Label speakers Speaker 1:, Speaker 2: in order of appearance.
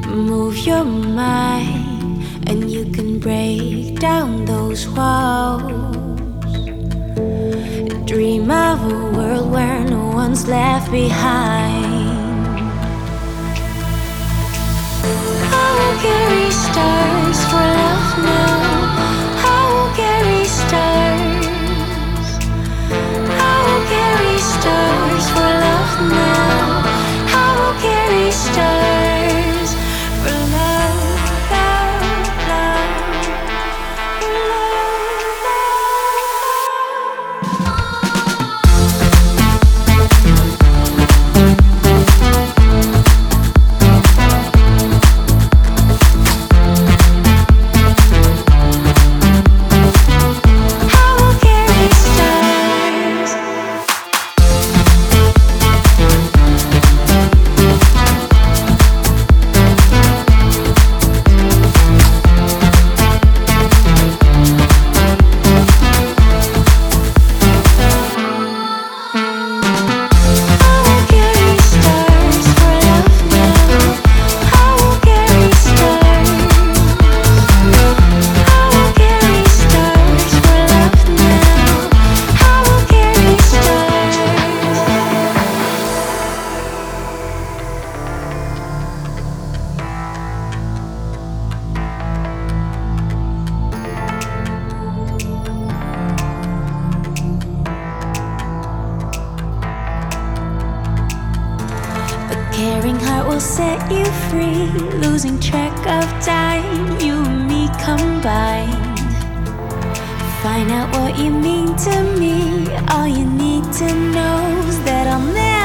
Speaker 1: Move your mind, and you can break down those walls. Dream of a world where no one's left behind. I will carry stars for love now. I will carry stars. I will carry stars for love now. I will carry stars for love, love, love, for love, I will carry stars. Caring heart will set you free. Losing track of time, you and me combined. Find out what you mean to me. All you need to know is that I'll never